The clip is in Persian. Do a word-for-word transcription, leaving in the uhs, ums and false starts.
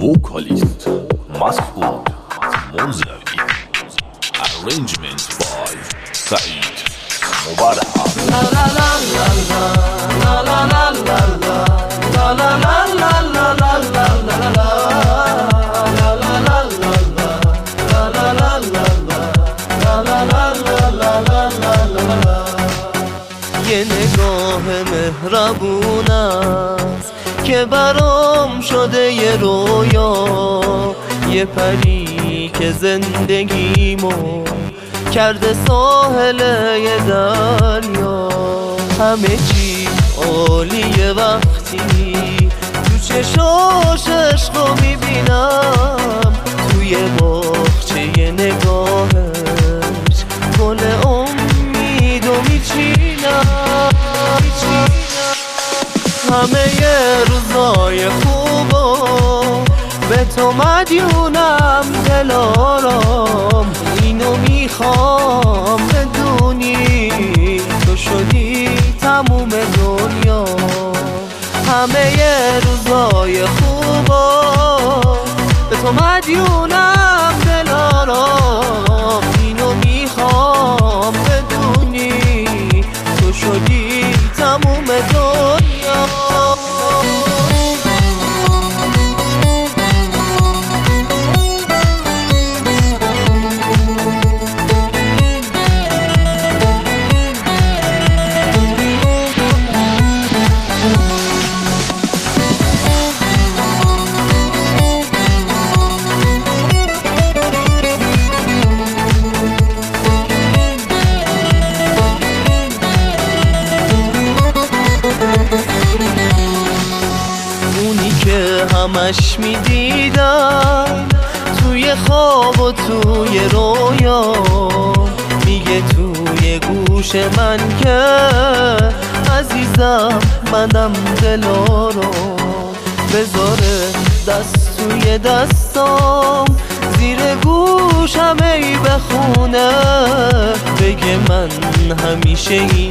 vocalist Mas'ud Munzawi. Arrangement by Saeed Mubarak. La la la la la la la la la la la la la la la la la la. یه نگاه مهربون است که برام شده یه رویا، یه پری که زندگیمو کرده ساحل یه دریا. همه چی عالیه وقتی تو چشاش عشقو میبینم، توی باغچه یه نگاهش گل امیدو میچینم. همه یه روزای خوبو به تو مدیونم دلارام، اینو میخوام بدونی تو شدی تموم دنیا. همه یه روزای خوبو به تو مدیونم دلارام، اینو میخوام بدونی تو شدی تموم دنیا. همش میدیدم توی خواب و توی رویا، میگه توی گوش من که عزیزم منم دلارو. بذاره دست توی دستام زیر گوشم ای بخونه، بگه من همیشه